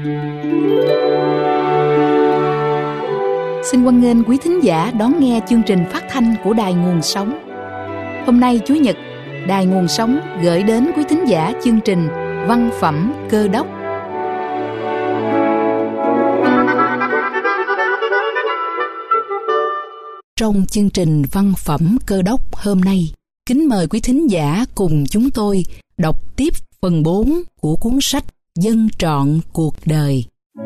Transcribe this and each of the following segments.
Xin hoan nghênh quý thính giả đón nghe chương trình phát thanh của Đài Nguồn Sống. Hôm nay Chủ nhật, Đài Nguồn Sống gửi đến quý thính giả chương trình Văn phẩm Cơ đốc. Trong chương trình Văn phẩm Cơ đốc hôm nay, kính mời quý thính giả cùng chúng tôi đọc tiếp phần 4 của cuốn sách Dân trọn cuộc đời.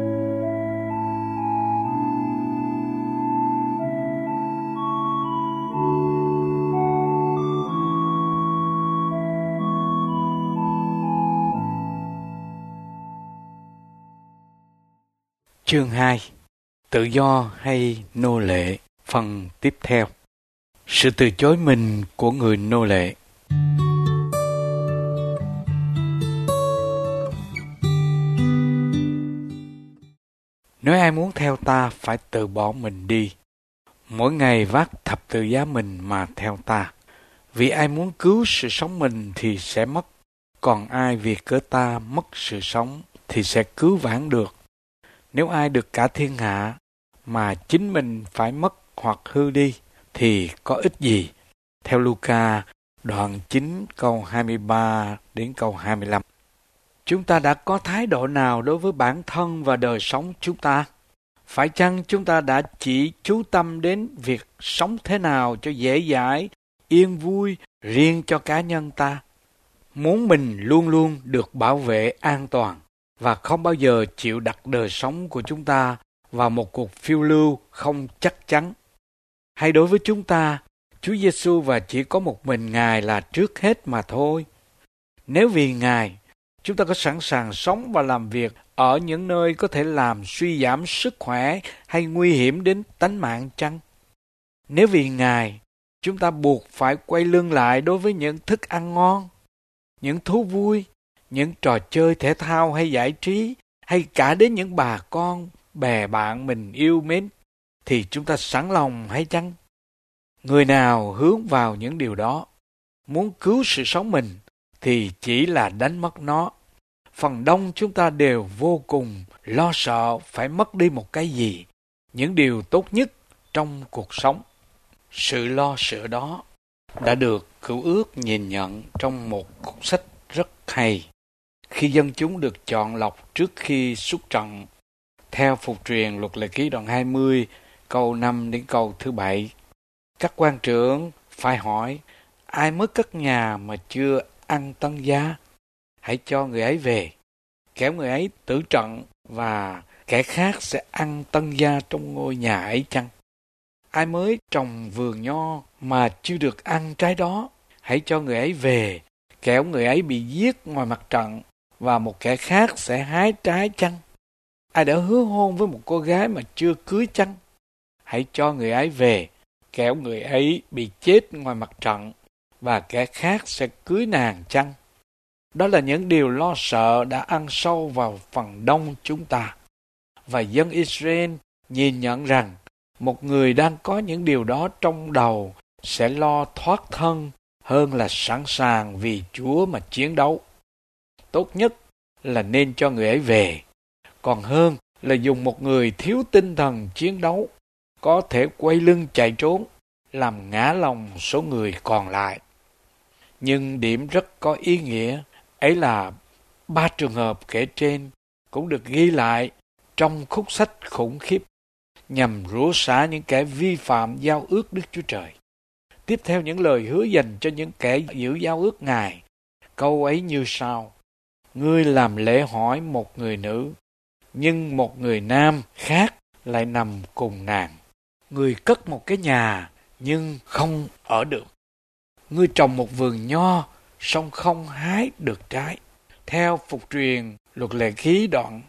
Chương 2. Tự do hay nô lệ? Phần tiếp theo. Sự từ chối mình của người nô lệ. Nếu ai muốn theo ta phải từ bỏ mình đi, mỗi ngày vác thập tự giá mình mà theo ta. Vì ai muốn cứu sự sống mình thì sẽ mất, còn ai vì cớ ta mất sự sống thì sẽ cứu vãn được. Nếu ai được cả thiên hạ mà chính mình phải mất hoặc hư đi thì có ích gì? Theo Luca đoạn 9 câu 23 đến câu 25. Chúng ta đã có thái độ nào đối với bản thân và đời sống chúng ta? Phải chăng chúng ta đã chỉ chú tâm đến việc sống thế nào cho dễ dãi, yên vui riêng cho cá nhân ta? Muốn mình luôn luôn được bảo vệ an toàn và không bao giờ chịu đặt đời sống của chúng ta vào một cuộc phiêu lưu không chắc chắn. Hay đối với chúng ta, Chúa Giêsu và chỉ có một mình Ngài là trước hết mà thôi. Nếu vì Ngài, chúng ta có sẵn sàng sống và làm việc ở những nơi có thể làm suy giảm sức khỏe hay nguy hiểm đến tánh mạng chăng? Nếu vì Ngài, chúng ta buộc phải quay lưng lại đối với những thức ăn ngon, những thú vui, những trò chơi thể thao hay giải trí, hay cả đến những bà con, bè bạn mình yêu mến, thì chúng ta sẵn lòng hay chăng? Người nào hướng vào những điều đó, muốn cứu sự sống mình, thì chỉ là đánh mất nó. Phần đông chúng ta đều vô cùng lo sợ phải mất đi một cái gì, những điều tốt nhất trong cuộc sống. Sự lo sợ đó đã được Cựu Ước nhìn nhận trong một cuốn sách rất hay. Khi dân chúng được chọn lọc trước khi xuất trận, theo phục truyền Luật Lệ Ký đoạn 20, câu 5 đến câu thứ 7, các quan trưởng phải hỏi, ai mới cất nhà mà chưa ăn tân gia? Hãy cho người ấy về, kẻo người ấy tử trận và kẻ khác sẽ ăn tân gia trong ngôi nhà ấy chăng? Ai mới trồng vườn nho mà chưa được ăn trái đó? Hãy cho người ấy về, kẻo người ấy bị giết ngoài mặt trận và một kẻ khác sẽ hái trái chăng? Ai đã hứa hôn với một cô gái mà chưa cưới chăng? Hãy cho người ấy về, kẻo người ấy bị chết ngoài mặt trận và kẻ khác sẽ cưới nàng chăng? Đó là những điều lo sợ đã ăn sâu vào phần đông chúng ta. Và dân Israel nhìn nhận rằng một người đang có những điều đó trong đầu sẽ lo thoát thân hơn là sẵn sàng vì Chúa mà chiến đấu. Tốt nhất là nên cho người ấy về, còn hơn là dùng một người thiếu tinh thần chiến đấu, có thể quay lưng chạy trốn, làm ngã lòng số người còn lại. Nhưng điểm rất có ý nghĩa ấy là 3 trường hợp kể trên cũng được ghi lại trong khúc sách khủng khiếp nhằm rủa xả những kẻ vi phạm giao ước Đức Chúa Trời. Tiếp theo những lời hứa dành cho những kẻ giữ giao ước Ngài, câu ấy như sau: ngươi làm lễ hỏi một người nữ, nhưng một người nam khác lại nằm cùng nàng. Ngươi cất một cái nhà nhưng không ở được. Ngươi trồng một vườn nho song không hái được trái. Theo phục truyền Luật Lệ Ký đoạn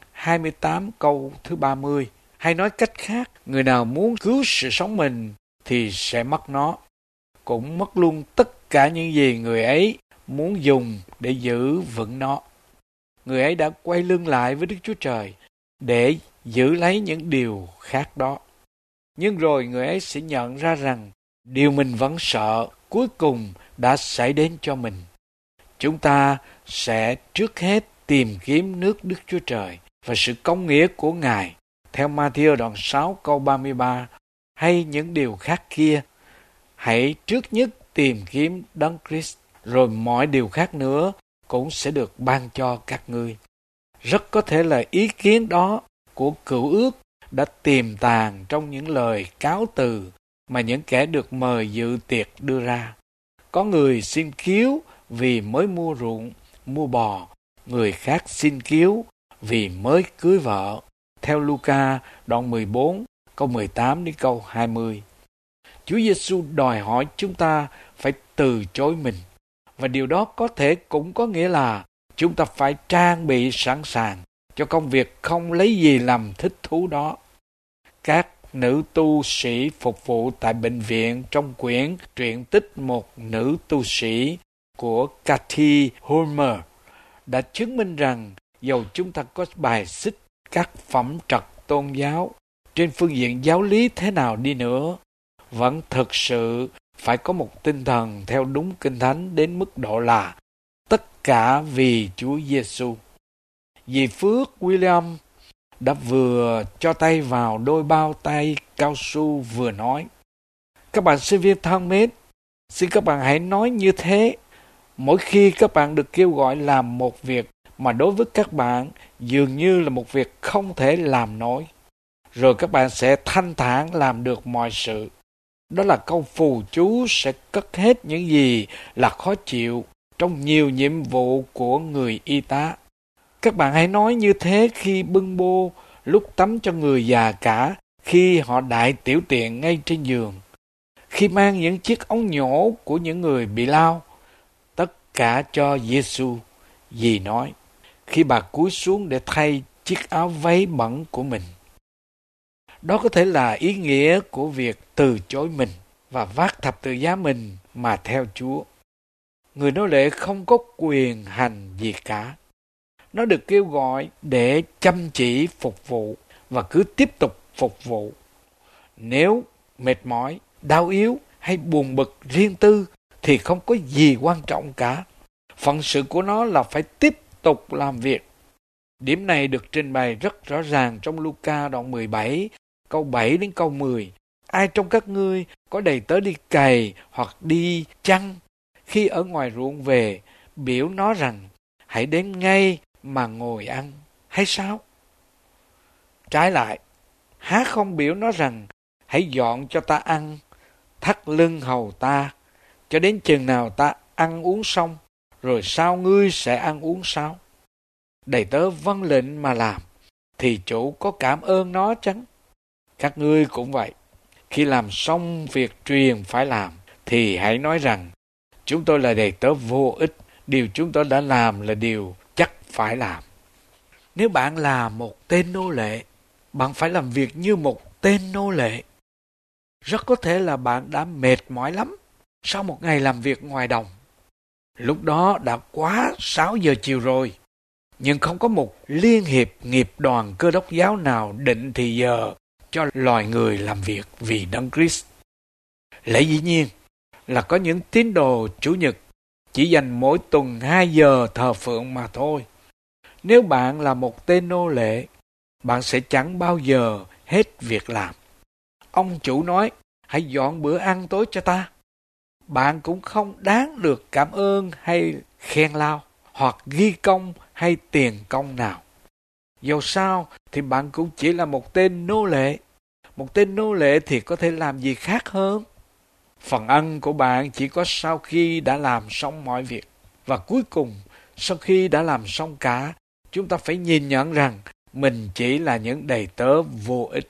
28 câu thứ 30. Hay nói cách khác, người nào muốn cứu sự sống mình thì sẽ mất nó, cũng mất luôn tất cả những gì người ấy muốn dùng để giữ vững nó. Người ấy đã quay lưng lại với Đức Chúa Trời để giữ lấy những điều khác đó. Nhưng rồi người ấy sẽ nhận ra rằng điều mình vẫn sợ cuối cùng đã xảy đến cho mình. Chúng ta sẽ trước hết tìm kiếm nước Đức Chúa Trời và sự công nghĩa của Ngài theo Ma-thi-ơ đoạn 6 câu 33 hay những điều khác kia. Hãy trước nhất tìm kiếm Đấng Christ, rồi mọi điều khác nữa cũng sẽ được ban cho các ngươi. Rất có thể là ý kiến đó của Cựu Ước đã tiềm tàng trong những lời cáo từ mà những kẻ được mời dự tiệc đưa ra. Có người xin cứu vì mới mua ruộng, mua bò, người khác xin cứu vì mới cưới vợ, theo Luca đoạn 14, câu 18 đến câu 20. Chúa Giêsu đòi hỏi chúng ta phải từ chối mình, và điều đó có thể cũng có nghĩa là chúng ta phải trang bị sẵn sàng cho công việc không lấy gì làm thích thú đó. Các nữ tu sĩ phục vụ tại bệnh viện trong quyển truyện tích một nữ tu sĩ của Cathy Holmer đã chứng minh rằng dầu chúng ta có bài xích các phẩm trật tôn giáo trên phương diện giáo lý thế nào đi nữa, vẫn thực sự phải có một tinh thần theo đúng Kinh Thánh đến mức độ là tất cả vì Chúa Giêsu. Dì Phước William đã vừa cho tay vào đôi bao tay cao su vừa nói: các bạn sinh viên thân mến, xin các bạn hãy nói như thế mỗi khi các bạn được kêu gọi làm một việc mà đối với các bạn dường như là một việc không thể làm nổi, rồi các bạn sẽ thanh thản làm được mọi sự. Đó là câu phù chú sẽ cất hết những gì là khó chịu trong nhiều nhiệm vụ của người y tá. Các bạn hãy nói như thế khi bưng bô, lúc tắm cho người già cả, khi họ đại tiểu tiện ngay trên giường, khi mang những chiếc ống nhổ của những người bị lao, tất cả cho Giêsu. Dì nói, khi bà cúi xuống để thay chiếc áo váy bẩn của mình. Đó có thể là ý nghĩa của việc từ chối mình và vác thập tự giá mình mà theo Chúa. Người nô lệ không có quyền hành gì cả. Nó được kêu gọi để chăm chỉ phục vụ và cứ tiếp tục phục vụ. Nếu mệt mỏi, đau yếu hay buồn bực riêng tư thì không có gì quan trọng cả. Phận sự của nó là phải tiếp tục làm việc. Điểm này được trình bày rất rõ ràng trong Luca đoạn 17, câu 7 đến câu 10. Ai trong các ngươi có đầy tớ đi cày hoặc đi chăn, khi ở ngoài ruộng về, biểu nó rằng hãy đến ngay mà ngồi ăn, hay sao? Trái lại, há không biểu nó rằng hãy dọn cho ta ăn, thắt lưng hầu ta, cho đến chừng nào ta ăn uống xong, rồi sao ngươi sẽ ăn uống sao? Đầy tớ vâng lệnh mà làm, thì chủ có cảm ơn nó chăng? Các ngươi cũng vậy, khi làm xong việc truyền phải làm, thì hãy nói rằng, chúng tôi là đầy tớ vô ích, điều chúng tôi đã làm là điều chắc phải làm. Nếu bạn là một tên nô lệ, bạn phải làm việc như một tên nô lệ. Rất có thể là bạn đã mệt mỏi lắm sau một ngày làm việc ngoài đồng. Lúc đó đã quá 6 giờ chiều rồi, nhưng không có một liên hiệp nghiệp đoàn Cơ Đốc giáo nào định thì giờ cho loài người làm việc vì Đấng Christ. Lẽ dĩ nhiên là có những tín đồ Chủ nhật chỉ dành mỗi tuần 2 giờ thờ phượng mà thôi. Nếu bạn là một tên nô lệ, bạn sẽ chẳng bao giờ hết việc làm. Ông chủ nói, hãy dọn bữa ăn tối cho ta. Bạn cũng không đáng được cảm ơn hay khen lao, hoặc ghi công hay tiền công nào. Dầu sao thì bạn cũng chỉ là một tên nô lệ. Một tên nô lệ thì có thể làm gì khác hơn? Phần ăn của bạn chỉ có sau khi đã làm xong mọi việc. Và cuối cùng, sau khi đã làm xong cả, chúng ta phải nhìn nhận rằng mình chỉ là những đầy tớ vô ích.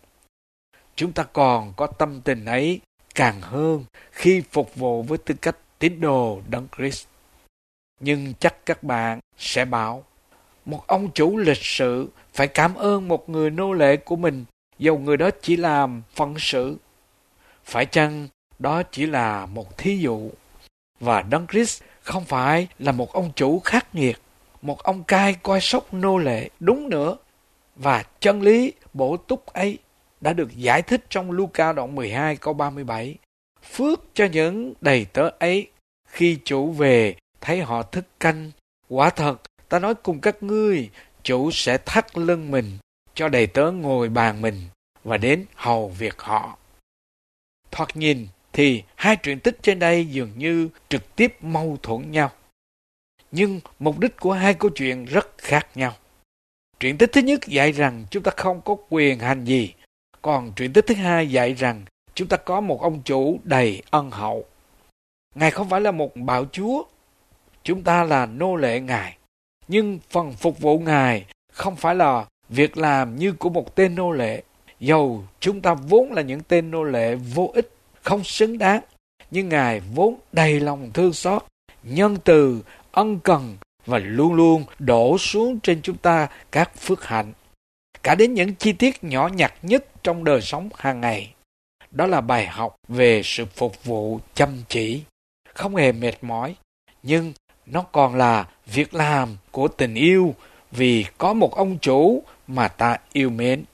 Chúng ta còn có tâm tình ấy càng hơn khi phục vụ với tư cách tín đồ Đấng Christ. Nhưng chắc các bạn sẽ bảo, một ông chủ lịch sự phải cảm ơn một người nô lệ của mình, dầu người đó chỉ làm phận sự. Phải chăng đó chỉ là một thí dụ? Và Đấng Christ không phải là một ông chủ khắc nghiệt, một ông cai coi sóc nô lệ, đúng nữa. Và chân lý bổ túc ấy đã được giải thích trong Luca đoạn 12 câu 37. Phước cho những đầy tớ ấy khi chủ về thấy họ thức canh. Quả thật, ta nói cùng các ngươi, chủ sẽ thắt lưng mình cho đầy tớ ngồi bàn mình và đến hầu việc họ. Thoạt nhìn thì hai truyện tích trên đây dường như trực tiếp mâu thuẫn nhau. Nhưng mục đích của hai câu chuyện rất khác nhau. Truyện tích thứ nhất dạy rằng chúng ta không có quyền hành gì, còn truyện tích thứ hai dạy rằng chúng ta có một ông chủ đầy ân hậu. Ngài không phải là một bạo chúa, chúng ta là nô lệ Ngài. Nhưng phần phục vụ Ngài không phải là việc làm như của một tên nô lệ. Dầu chúng ta vốn là những tên nô lệ vô ích, không xứng đáng, nhưng Ngài vốn đầy lòng thương xót, nhân từ, ân cần và luôn luôn đổ xuống trên chúng ta các phước hạnh, cả đến những chi tiết nhỏ nhặt nhất trong đời sống hàng ngày. Đó là bài học về sự phục vụ chăm chỉ, không hề mệt mỏi, nhưng nó còn là việc làm của tình yêu vì có một ông chủ mà ta yêu mến.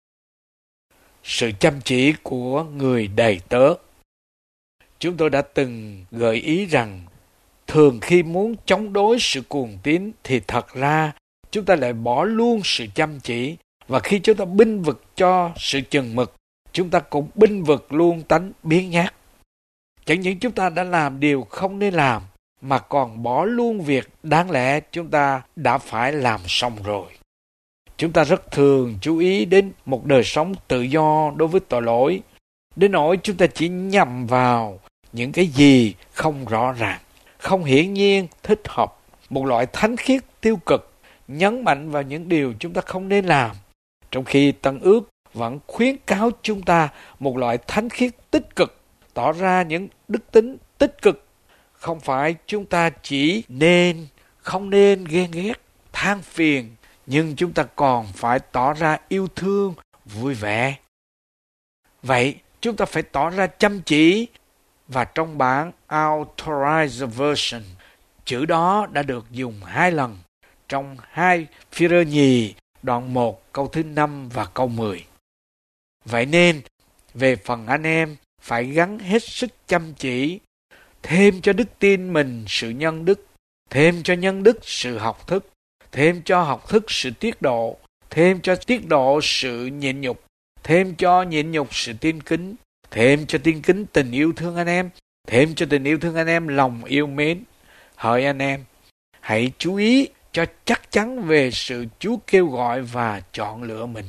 Sự chăm chỉ của người đầy tớ. Chúng tôi đã từng gợi ý rằng thường khi muốn chống đối sự cuồng tín thì thật ra chúng ta lại bỏ luôn sự chăm chỉ, và khi chúng ta bênh vực cho sự chừng mực, chúng ta cũng bênh vực luôn tánh biếng nhác. Chẳng những chúng ta đã làm điều không nên làm, mà còn bỏ luôn việc đáng lẽ chúng ta đã phải làm xong rồi. Chúng ta rất thường chú ý đến một đời sống tự do đối với tội lỗi, đến nỗi chúng ta chỉ nhằm vào những cái gì không rõ ràng, không hiển nhiên thích hợp, một loại thánh khiết tiêu cực, nhấn mạnh vào những điều chúng ta không nên làm, trong khi Tân Ước vẫn khuyến cáo chúng ta một loại thánh khiết tích cực, tỏ ra những đức tính tích cực. Không phải chúng ta chỉ không nên ghen ghét, than phiền, nhưng chúng ta còn phải tỏ ra yêu thương, vui vẻ. Vậy chúng ta phải tỏ ra chăm chỉ, và trong bản Authorized Version, chữ đó đã được dùng 2 lần trong 2 Phi-rơ nhì đoạn 1 câu thứ 5 và câu 10. Vậy nên, về phần anh em, phải gắng hết sức chăm chỉ, thêm cho đức tin mình sự nhân đức, thêm cho nhân đức sự học thức, thêm cho học thức sự tiết độ, thêm cho tiết độ sự nhịn nhục, thêm cho nhịn nhục sự tin kính, thêm cho tin kính tình yêu thương anh em, thêm cho tình yêu thương anh em lòng yêu mến. Hỡi anh em, hãy chú ý cho chắc chắn về sự Chúa kêu gọi và chọn lựa mình.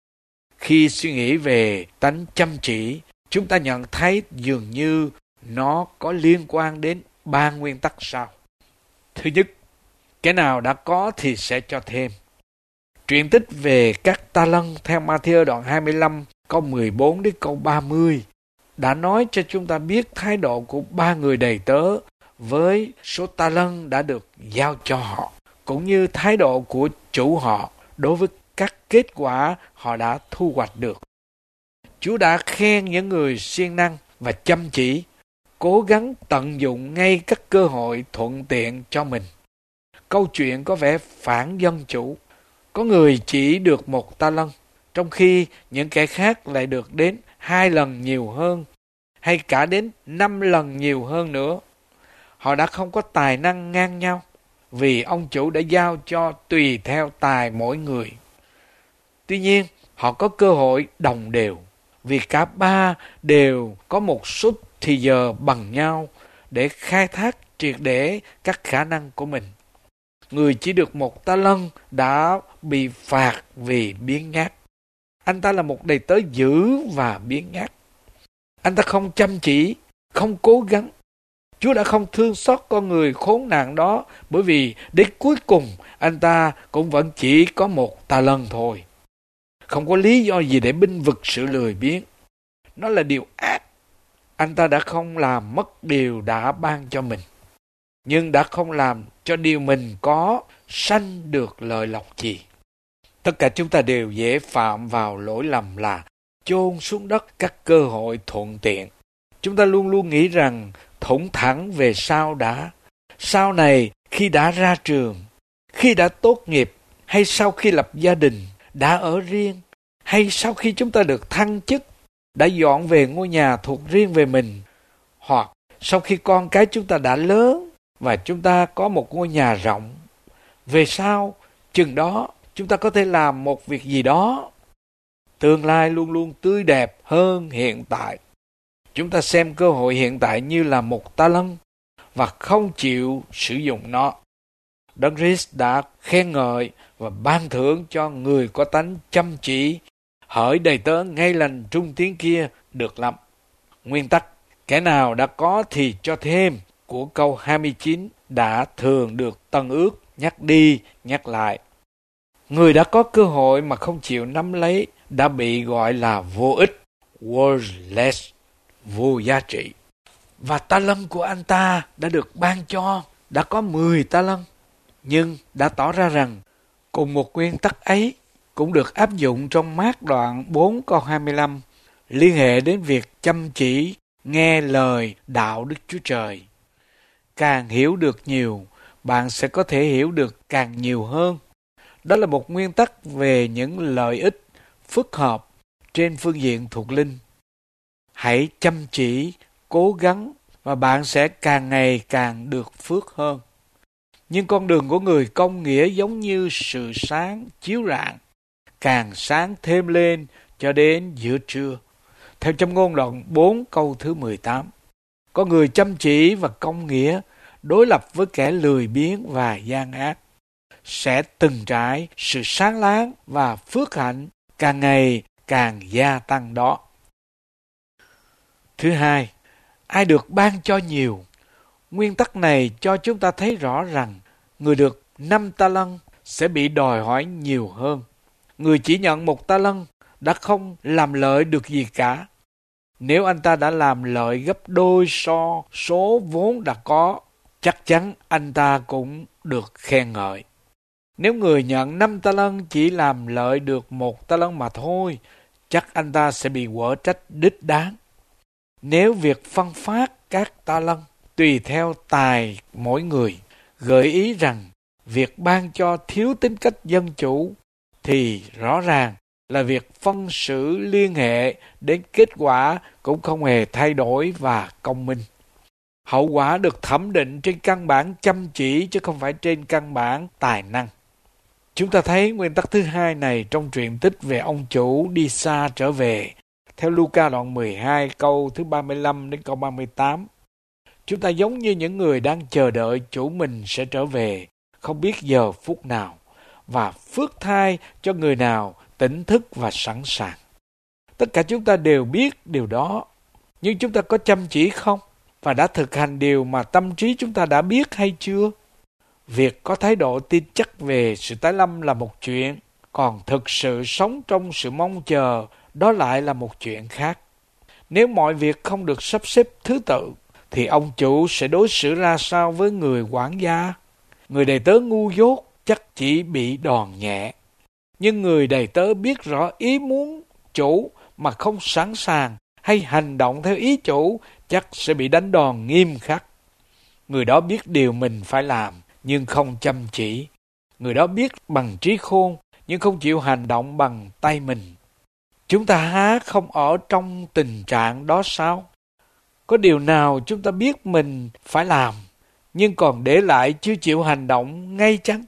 Khi suy nghĩ về tánh chăm chỉ, chúng ta nhận thấy dường như nó có liên quan đến 3 nguyên tắc sau. Thứ nhất, cái nào đã có thì sẽ cho thêm. Truyện tích về các ta lân theo Ma-thi-ơ đoạn 25 câu 14 đến câu 30 đã nói cho chúng ta biết thái độ của 3 người đầy tớ với số ta lân đã được giao cho họ, cũng như thái độ của chủ họ đối với các kết quả họ đã thu hoạch được. Chúa đã khen những người siêng năng và chăm chỉ, cố gắng tận dụng ngay các cơ hội thuận tiện cho mình. Câu chuyện có vẻ phản dân chủ. Có người chỉ được 1 ta lân, trong khi những kẻ khác lại được đến 2 lần nhiều hơn, hay cả đến 5 lần nhiều hơn nữa. Họ đã không có tài năng ngang nhau, vì ông chủ đã giao cho tùy theo tài mỗi người. Tuy nhiên, họ có cơ hội đồng đều, vì cả 3 đều có một số thì giờ bằng nhau để khai thác triệt để các khả năng của mình. Người chỉ được 1 ta lân đã bị phạt vì biếng nhác. Anh ta là một đầy tớ dữ và biếng nhác. Anh ta không chăm chỉ, không cố gắng. Chúa đã không thương xót con người khốn nạn đó, bởi vì đến cuối cùng anh ta cũng vẫn chỉ có 1 ta lân thôi. Không có lý do gì để bênh vực sự lười biếng. Nó là điều ác. Anh ta đã không làm mất điều đã ban cho mình, nhưng đã không làm cho điều mình có sanh được lợi lộc gì. Tất cả chúng ta đều dễ phạm vào lỗi lầm là chôn xuống đất các cơ hội thuận tiện. Chúng ta luôn luôn nghĩ rằng thủng thẳng về sau này khi đã ra trường, khi đã tốt nghiệp, hay sau khi lập gia đình, đã ở riêng, hay sau khi chúng ta được thăng chức, đã dọn về ngôi nhà thuộc riêng về mình, hoặc sau khi con cái chúng ta đã lớn và chúng ta có một ngôi nhà rộng. Về sau, chừng đó chúng ta có thể làm một việc gì đó. Tương lai luôn luôn tươi đẹp hơn hiện tại. Chúng ta xem cơ hội hiện tại như là một ta lân và không chịu sử dụng nó. Đấng Christ đã khen ngợi và ban thưởng cho người có tánh chăm chỉ, hỡi đầy tớ ngay lành trung tín kia được lắm. Nguyên tắc, kẻ nào đã có thì cho thêm của câu 29 đã thường được Tân Ước nhắc đi nhắc lại. Người đã có cơ hội mà không chịu nắm lấy đã bị gọi là vô ích, worthless, vô giá trị. Và ta lân của anh ta đã được ban cho, đã có 10 ta lân. Nhưng đã tỏ ra rằng cùng một nguyên tắc ấy cũng được áp dụng trong Mác đoạn 4 câu 25, liên hệ đến việc chăm chỉ nghe lời đạo Đức Chúa Trời. Càng hiểu được nhiều, bạn sẽ có thể hiểu được càng nhiều hơn. Đó là một nguyên tắc về những lợi ích phức hợp trên phương diện thuộc linh. Hãy chăm chỉ, cố gắng và bạn sẽ càng ngày càng được phước hơn. Nhưng con đường của người công nghĩa giống như sự sáng chiếu rạng, càng sáng thêm lên cho đến giữa trưa. Theo Châm ngôn đoạn 4 câu thứ 18, có người chăm chỉ và công nghĩa đối lập với kẻ lười biếng và gian ác sẽ từng trải sự sáng láng và phước hạnh càng ngày càng gia tăng đó. Thứ hai, ai được ban cho nhiều. Nguyên tắc này cho chúng ta thấy rõ rằng người được 5 ta lân sẽ bị đòi hỏi nhiều hơn. Người chỉ nhận 1 ta lân đã không làm lợi được gì cả. Nếu anh ta đã làm lợi gấp đôi số vốn đã có, chắc chắn anh ta cũng được khen ngợi. Nếu người nhận 5 ta lân chỉ làm lợi được 1 ta lân mà thôi, chắc anh ta sẽ bị quở trách đích đáng. Nếu việc phân phát các ta lân tùy theo tài mỗi người, gợi ý rằng việc ban cho thiếu tính cách dân chủ, thì rõ ràng là việc phân xử liên hệ đến kết quả cũng không hề thay đổi và công minh. Hậu quả được thẩm định trên căn bản chăm chỉ chứ không phải trên căn bản tài năng. Chúng ta thấy nguyên tắc thứ hai này trong truyện tích về ông chủ đi xa trở về, theo Luca đoạn 12 câu thứ 35 đến câu 38. Chúng ta giống như những người đang chờ đợi chủ mình sẽ trở về, không biết giờ phút nào, và phước thai cho người nào tỉnh thức và sẵn sàng. Tất cả chúng ta đều biết điều đó, nhưng chúng ta có chăm chỉ không? Và đã thực hành điều mà tâm trí chúng ta đã biết hay chưa? Việc có thái độ tin chắc về sự tái lâm là một chuyện, còn thực sự sống trong sự mong chờ, đó lại là một chuyện khác. Nếu mọi việc không được sắp xếp thứ tự, thì ông chủ sẽ đối xử ra sao với người quản gia? Người đầy tớ ngu dốt chắc chỉ bị đòn nhẹ. Nhưng người đầy tớ biết rõ ý muốn chủ mà không sẵn sàng hay hành động theo ý chủ chắc sẽ bị đánh đòn nghiêm khắc. Người đó biết điều mình phải làm nhưng không chăm chỉ. Người đó biết bằng trí khôn nhưng không chịu hành động bằng tay mình. Chúng ta há không ở trong tình trạng đó sao? Có điều nào chúng ta biết mình phải làm nhưng còn để lại chưa chịu hành động ngay chăng?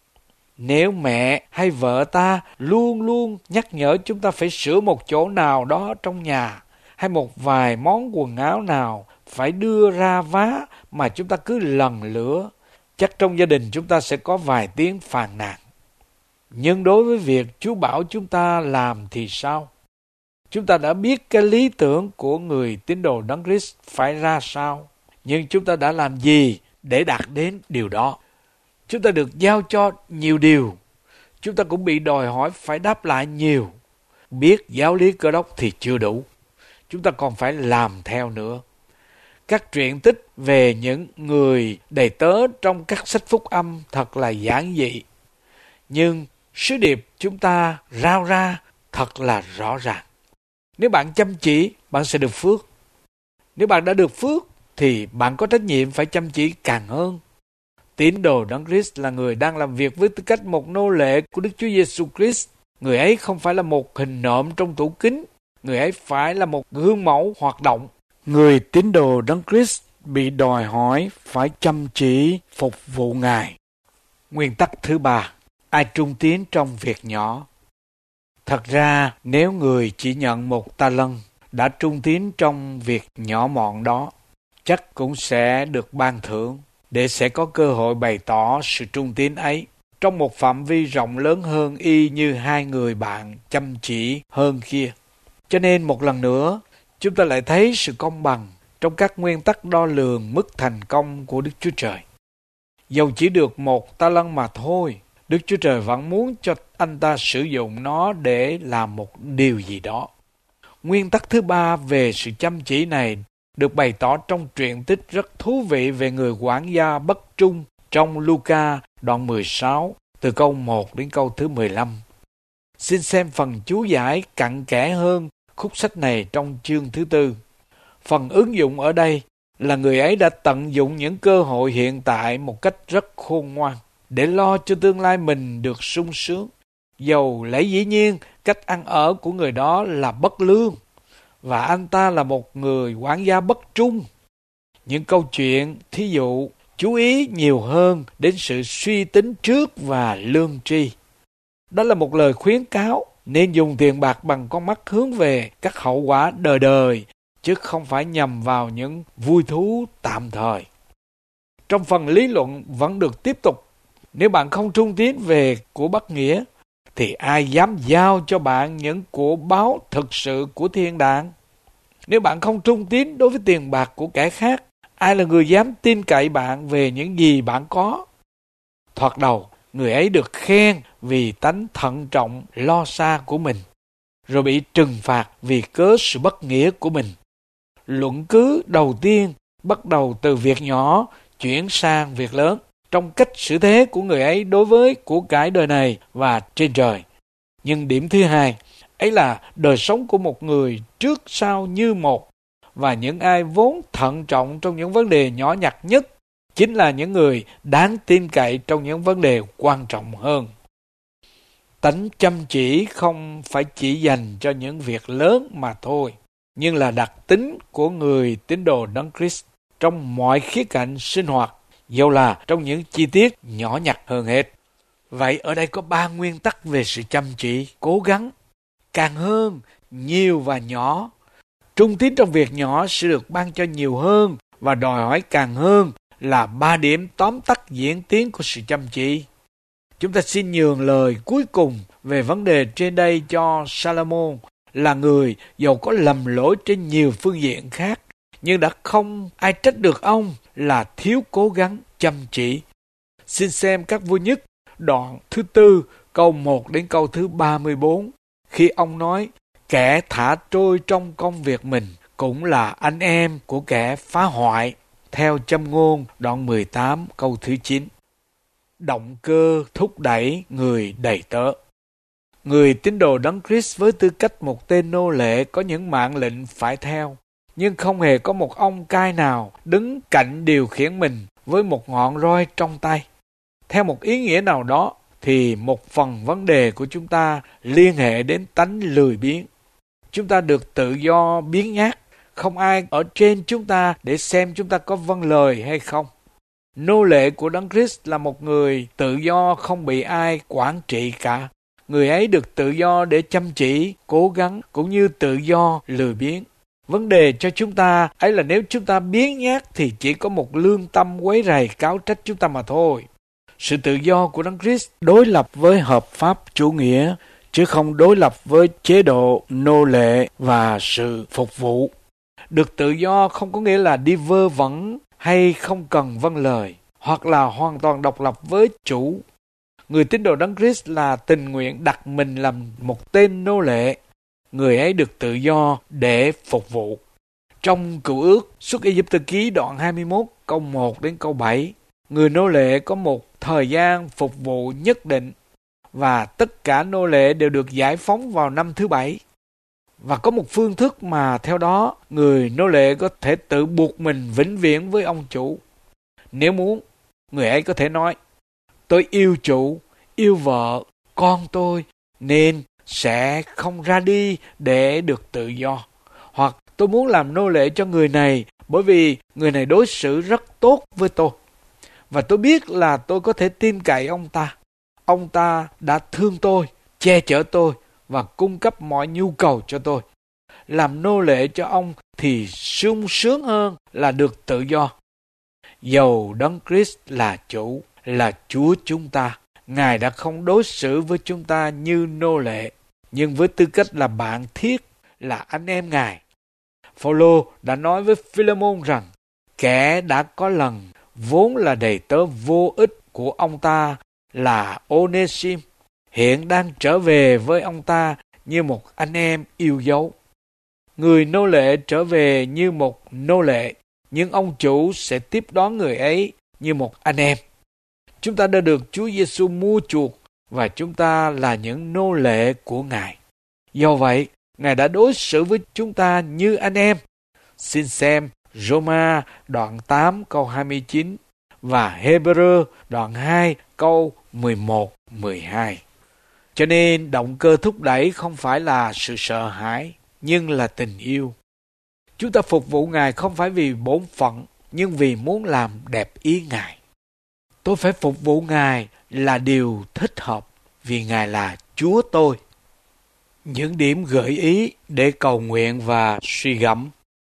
Nếu mẹ hay vợ ta luôn luôn nhắc nhở chúng ta phải sửa một chỗ nào đó trong nhà, hay một vài món quần áo nào phải đưa ra vá mà chúng ta cứ lần lữa, chắc trong gia đình chúng ta sẽ có vài tiếng phàn nàn. Nhưng đối với việc Chúa bảo chúng ta làm thì sao? Chúng ta đã biết cái lý tưởng của người tín đồ Đấng Christ phải ra sao, nhưng chúng ta đã làm gì để đạt đến điều đó? Chúng ta được giao cho nhiều điều, chúng ta cũng bị đòi hỏi phải đáp lại nhiều. Biết giáo lý Cơ Đốc thì chưa đủ, chúng ta còn phải làm theo nữa. Các truyện tích về những người đầy tớ trong các sách phúc âm thật là giản dị, nhưng sứ điệp chúng ta rao ra thật là rõ ràng. Nếu bạn chăm chỉ, bạn sẽ được phước. Nếu bạn đã được phước, thì bạn có trách nhiệm phải chăm chỉ càng hơn. Tín đồ Đấng Christ là người đang làm việc với tư cách một nô lệ của Đức Chúa Giêsu Christ. Người ấy không phải là một hình nộm trong tủ kính. Người ấy phải là một gương mẫu hoạt động. Người tín đồ Đấng Christ bị đòi hỏi phải chăm chỉ phục vụ Ngài. Nguyên tắc thứ ba, ai trung tín trong việc nhỏ. Thật ra, nếu người chỉ nhận 1 ta-lân đã trung tín trong việc nhỏ mọn đó, chắc cũng sẽ được ban thưởng để sẽ có cơ hội bày tỏ sự trung tín ấy trong một phạm vi rộng lớn hơn, y như 2 người bạn chăm chỉ hơn kia. Cho nên một lần nữa, chúng ta lại thấy sự công bằng trong các nguyên tắc đo lường mức thành công của Đức Chúa Trời. Dầu chỉ được 1 ta-lân mà thôi, Đức Chúa Trời vẫn muốn cho anh ta sử dụng nó để làm một điều gì đó. Nguyên tắc thứ 3 về sự chăm chỉ này được bày tỏ trong truyện tích rất thú vị về người quản gia bất trung trong Luca đoạn 16 từ câu 1 đến câu thứ 15. Xin xem phần chú giải cặn kẽ hơn khúc sách này trong chương thứ 4. Phần ứng dụng ở đây là người ấy đã tận dụng những cơ hội hiện tại một cách rất khôn ngoan để lo cho tương lai mình được sung sướng. Dầu lẽ dĩ nhiên cách ăn ở của người đó là bất lương và anh ta là một người quản gia bất trung. Những câu chuyện, thí dụ, chú ý nhiều hơn đến sự suy tính trước và lương tri. Đó là một lời khuyến cáo nên dùng tiền bạc bằng con mắt hướng về các hậu quả đời đời, chứ không phải nhằm vào những vui thú tạm thời. Trong phần lý luận vẫn được tiếp tục. Nếu bạn không trung tín về của bất nghĩa, thì ai dám giao cho bạn những của báu thực sự của thiên đàng? Nếu bạn không trung tín đối với tiền bạc của kẻ khác, ai là người dám tin cậy bạn về những gì bạn có? Thoạt đầu, người ấy được khen vì tánh thận trọng lo xa của mình, rồi bị trừng phạt vì cớ sự bất nghĩa của mình. Luận cứ đầu tiên bắt đầu từ việc nhỏ chuyển sang việc lớn trong cách xử thế của người ấy đối với của cải đời này và trên trời. Nhưng điểm thứ 2 ấy là đời sống của một người trước sau như một, và những ai vốn thận trọng trong những vấn đề nhỏ nhặt nhất chính là những người đáng tin cậy trong những vấn đề quan trọng hơn. Tánh chăm chỉ không phải chỉ dành cho những việc lớn mà thôi, nhưng là đặc tính của người tín đồ Đấng Christ trong mọi khía cạnh sinh hoạt, dầu là trong những chi tiết nhỏ nhặt hơn hết. Vậy ở đây có 3 nguyên tắc về sự chăm chỉ, cố gắng, càng hơn, nhiều và nhỏ. Trung tín trong việc nhỏ sẽ được ban cho nhiều hơn và đòi hỏi càng hơn là 3 điểm tóm tắt diễn tiến của sự chăm chỉ. Chúng ta xin nhường lời cuối cùng về vấn đề trên đây cho Salomon, là người dầu có lầm lỗi trên nhiều phương diện khác, nhưng đã không ai trách được ông là thiếu cố gắng chăm chỉ. Xin xem các vua nhất đoạn thứ 4 câu 1 đến câu thứ 34, khi ông nói: kẻ thả trôi trong công việc mình cũng là anh em của kẻ phá hoại, theo Châm ngôn đoạn 18 câu thứ 9. Động cơ thúc đẩy người đầy tớ. Người tín đồ Đấng Christ với tư cách một tên nô lệ có những mạng lệnh phải theo, nhưng không hề có một ông cai nào đứng cạnh điều khiển mình với một ngọn roi trong tay. Theo một ý nghĩa nào đó thì một phần vấn đề của chúng ta liên hệ đến tánh lười biếng. Chúng ta được tự do biếng nhác, không ai ở trên chúng ta để xem chúng ta có vâng lời hay không. Nô lệ của Đấng Christ là một người tự do không bị ai quản trị cả. Người ấy được tự do để chăm chỉ, cố gắng cũng như tự do lười biếng. Vấn đề cho chúng ta ấy là nếu chúng ta biếng nhác thì chỉ có một lương tâm quấy rầy cáo trách chúng ta mà thôi. Sự tự do của Đấng Christ đối lập với hợp pháp chủ nghĩa, chứ không đối lập với chế độ nô lệ và sự phục vụ. Được tự do không có nghĩa là đi vơ vẩn hay không cần vâng lời, hoặc là hoàn toàn độc lập với chủ. Người tín đồ Đấng Christ là tình nguyện đặt mình làm một tên nô lệ. Người ấy được tự do để phục vụ. Trong Cựu Ước, Xuất Ai-cập ký đoạn 21 câu 1 đến câu 7, người nô lệ có một thời gian phục vụ nhất định, và tất cả nô lệ đều được giải phóng vào năm thứ 7. Và có một phương thức mà theo đó người nô lệ có thể tự buộc mình vĩnh viễn với ông chủ. Nếu muốn, người ấy có thể nói: tôi yêu chủ, yêu vợ, con tôi, nên sẽ không ra đi để được tự do. Hoặc tôi muốn làm nô lệ cho người này bởi vì người này đối xử rất tốt với tôi, và tôi biết là tôi có thể tin cậy ông ta. ông ta đã thương tôi, che chở tôi và cung cấp mọi nhu cầu cho tôi. Làm nô lệ cho ông thì sung sướng hơn là được tự do. Dầu Đấng Christ là chủ, là Chúa chúng ta, Ngài đã không đối xử với chúng ta như nô lệ, nhưng với tư cách là bạn thiết, là anh em Ngài. Phao-lô đã nói với Phi-lê-môn rằng, kẻ đã có lần vốn là đầy tớ vô ích của ông ta là Ô-nê-sim, hiện đang trở về với ông ta như một anh em yêu dấu. Người nô lệ trở về như một nô lệ, nhưng ông chủ sẽ tiếp đón người ấy như một anh em. Chúng ta đã được Chúa Giêsu mua chuộc và chúng ta là những nô lệ của Ngài. Do vậy, Ngài đã đối xử với chúng ta như anh em. Xin xem Roma đoạn 8 câu 29 và Hebrew đoạn 2 câu 11-12. Cho nên động cơ thúc đẩy không phải là sự sợ hãi, nhưng là tình yêu. Chúng ta phục vụ Ngài không phải vì bổn phận, nhưng vì muốn làm đẹp ý Ngài. Tôi phải phục vụ Ngài là điều thích hợp, vì Ngài là Chúa tôi. Những điểm gợi ý để cầu nguyện và suy gẫm.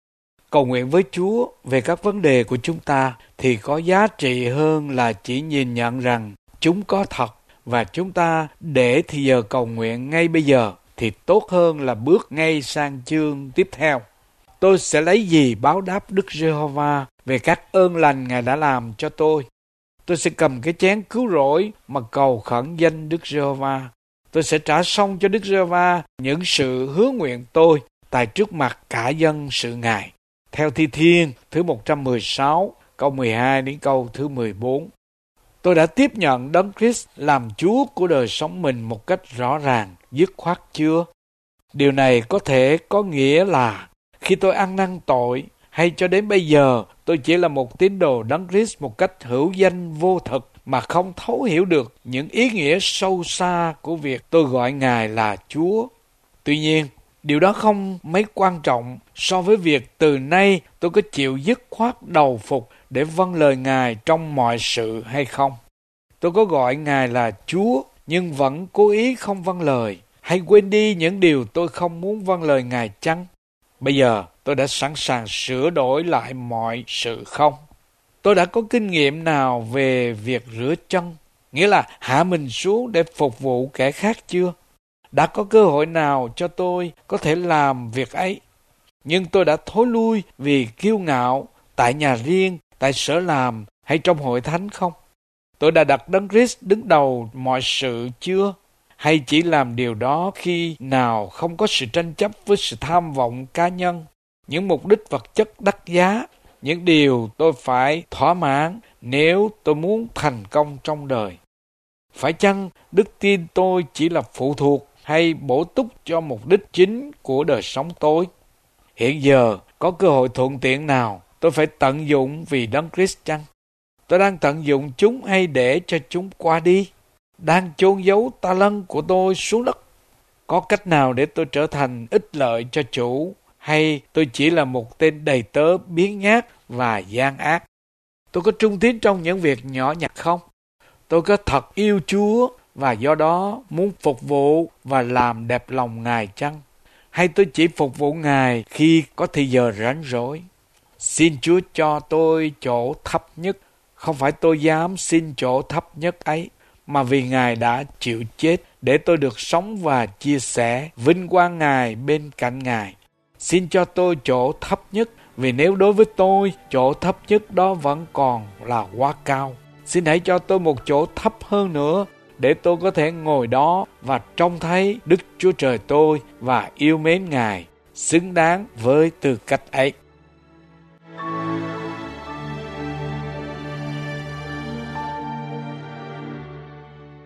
Cầu nguyện với Chúa về các vấn đề của chúng ta thì có giá trị hơn là chỉ nhìn nhận rằng chúng có thật và chúng ta để thì giờ cầu nguyện ngay bây giờ thì tốt hơn là bước ngay sang chương tiếp theo. Tôi sẽ lấy gì báo đáp Đức Giê-hô-va về các ơn lành Ngài đã làm cho tôi? Tôi sẽ cầm cái chén cứu rỗi mà cầu khẩn danh Đức Giê-hô-va. Tôi sẽ trả xong cho Đức Giê-hô-va những sự hứa nguyện tôi tại trước mặt cả dân sự Ngài. Theo Thi Thiên thứ 116, câu 12 đến câu thứ 14. Tôi đã tiếp nhận Đấng Christ làm Chúa của đời sống mình một cách rõ ràng, dứt khoát chưa? Điều này có thể có nghĩa là khi tôi ăn năn tội hay cho đến bây giờ tôi chỉ là một tín đồ Đấng Christ một cách hữu danh vô thực mà không thấu hiểu được những ý nghĩa sâu xa của việc tôi gọi Ngài là Chúa. Tuy nhiên, điều đó không mấy quan trọng so với việc từ nay tôi có chịu dứt khoát đầu phục để vâng lời Ngài trong mọi sự hay không. Tôi có gọi Ngài là Chúa nhưng vẫn cố ý không vâng lời hay quên đi những điều tôi không muốn vâng lời Ngài chăng? Bây giờ tôi đã sẵn sàng sửa đổi lại mọi sự không? Tôi đã có kinh nghiệm nào về việc rửa chân, nghĩa là hạ mình xuống để phục vụ kẻ khác chưa? Đã có cơ hội nào cho tôi có thể làm việc ấy? Nhưng tôi đã thối lui vì kiêu ngạo tại nhà riêng, tại sở làm hay trong hội thánh không? Tôi đã đặt Đấng Christ đứng đầu mọi sự chưa? Hay chỉ làm điều đó khi nào không có sự tranh chấp với sự tham vọng cá nhân, những mục đích vật chất đắt giá, những điều tôi phải thỏa mãn nếu tôi muốn thành công trong đời? Phải chăng đức tin tôi chỉ là phụ thuộc hay bổ túc cho mục đích chính của đời sống tôi? Hiện giờ có cơ hội thuận tiện nào tôi phải tận dụng vì Đấng Christ chăng? Tôi đang tận dụng chúng hay để cho chúng qua đi? Đang chôn giấu ta lân của tôi xuống đất? Có cách nào để tôi trở thành ích lợi cho chủ, hay tôi chỉ là một tên đầy tớ biếng nhác và gian ác? Tôi có trung tín trong những việc nhỏ nhặt không? Tôi có thật yêu Chúa và do đó muốn phục vụ và làm đẹp lòng Ngài chăng? Hay tôi chỉ phục vụ Ngài khi có thời giờ rảnh rỗi? Xin Chúa cho tôi chỗ thấp nhất. Không phải tôi dám xin chỗ thấp nhất ấy, mà vì Ngài đã chịu chết để tôi được sống và chia sẻ vinh quang Ngài bên cạnh Ngài. Xin cho tôi chỗ thấp nhất, vì nếu đối với tôi, chỗ thấp nhất đó vẫn còn là quá cao. Xin hãy cho tôi một chỗ thấp hơn nữa, để tôi có thể ngồi đó và trông thấy Đức Chúa Trời tôi và yêu mến Ngài, xứng đáng với tư cách ấy.